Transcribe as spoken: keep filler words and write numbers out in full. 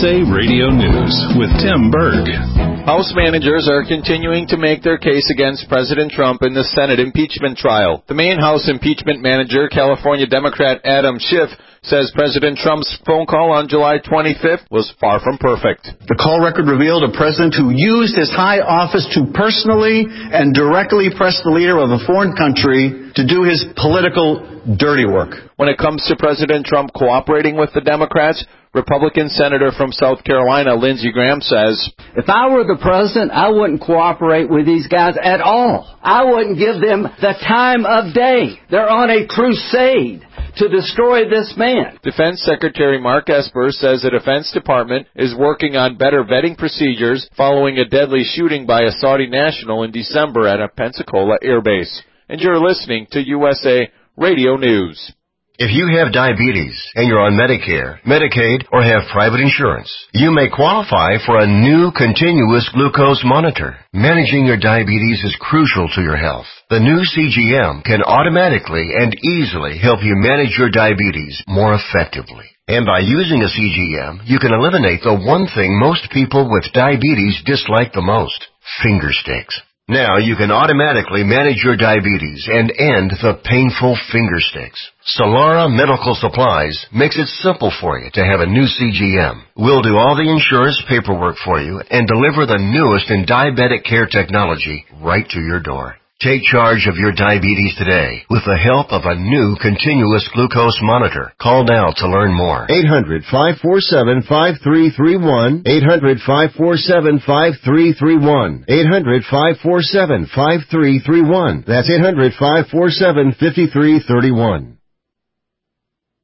A Radio News with Tim Berg. House managers are continuing to make their case against President Trump in the Senate impeachment trial. The main House impeachment manager, California Democrat Adam Schiff, says President Trump's phone call on July twenty-fifth was far from perfect. The call record revealed a president who used his high office to personally and directly press the leader of a foreign country to do his political dirty work. When it comes to President Trump cooperating with the Democrats, Republican Senator from South Carolina, Lindsey Graham, says, if I were the president, I wouldn't cooperate with these guys at all. I wouldn't give them the time of day. They're on a crusade to destroy this man. Defense Secretary Mark Esper says the Defense Department is working on better vetting procedures following a deadly shooting by a Saudi national in December at a Pensacola air base. And you're listening to U S A Radio News. If you have diabetes and you're on Medicare, Medicaid, or have private insurance, you may qualify for a new continuous glucose monitor. Managing your diabetes is crucial to your health. The new C G M can automatically and easily help you manage your diabetes more effectively. And by using a C G M, you can eliminate the one thing most people with diabetes dislike the most, finger sticks. Now you can automatically manage your diabetes and end the painful finger sticks. Solara Medical Supplies makes it simple for you to have a new C G M. We'll do all the insurance paperwork for you and deliver the newest in diabetic care technology right to your door. Take charge of your diabetes today with the help of a new continuous glucose monitor. Call now to learn more. eight hundred, five four seven, five three three one. eight hundred, five four seven, five three three one. eight hundred, five four seven, five three three one. That's eight hundred, five four seven, five three three one.